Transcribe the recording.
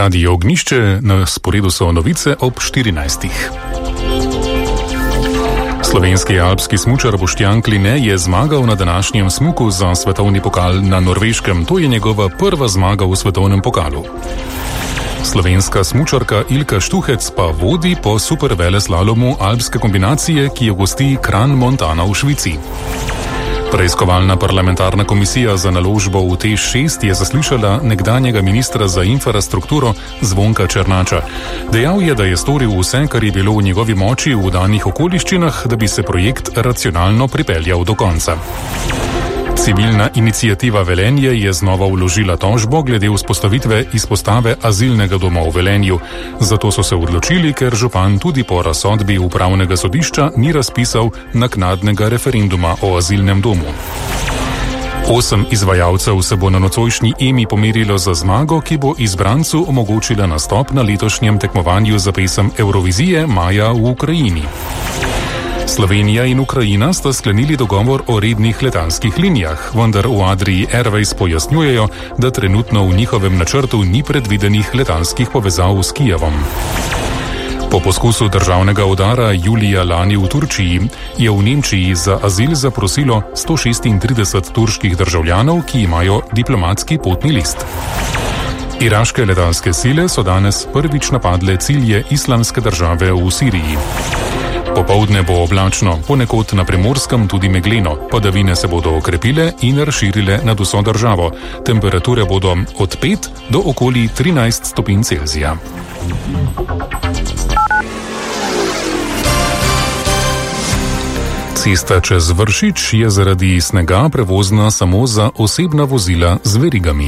Radio Ognjišče, na sporedu so novice ob 14. Slovenski alpski smučar Boštjan Kline je zmagal na današnjem smuku za svetovni pokal na Norveškem. To je njegova prva zmaga v svetovnem pokalu. Slovenska smučarka Ilka Štuhec pa vodi po superveleslalomu alpske kombinacije, ki jo gosti Kran Montana v Švici. Preiskovalna parlamentarna komisija za naložbo v TEŠ6 je zaslišala nekdanjega ministra za infrastrukturo Zvonka Černača. Dejal je, da je storil vse, kar je bilo v njegovi moči v danih okoliščinah, da bi se projekt racionalno pripeljal do konca. Civilna iniciativa Velenje je znova vložila tožbo glede vzpostavitve izpostave azilnega doma v Velenju. Zato so se odločili, ker župan tudi po razsodbi upravnega sodišča ni razpisal naknadnega referenduma o azilnem domu. 8 izvajalcev se bo na nocojšnji Emi pomerilo za zmago, ki bo izbrancu omogočila nastop na letošnjem tekmovanju za pesem Eurovizije maja v Ukrajini. Slovenija in Ukrajina sta sklenili dogovor o rednih letalskih linijah, vendar v Adrii Airways pojasnjujejo, da trenutno v njihovem načrtu ni predvidenih letalskih povezav s Kijevom. Po poskusu državnega udara julija lani v Turčiji je v Nemčiji za azil zaprosilo 136 turških državljanov, ki imajo diplomatski potni list. Iraške letalske sile so danes prvič napadle cilje Islamske države v Siriji. Popoldne bo oblačno, ponekod na Primorskem tudi megleno, padavine se bodo okrepile in razširile nad vso državo. Temperature bodo od 5 do okoli 13 stopinj Celzija. Cesta čez Vršič je zaradi snega prevozna samo za osebna vozila z verigami.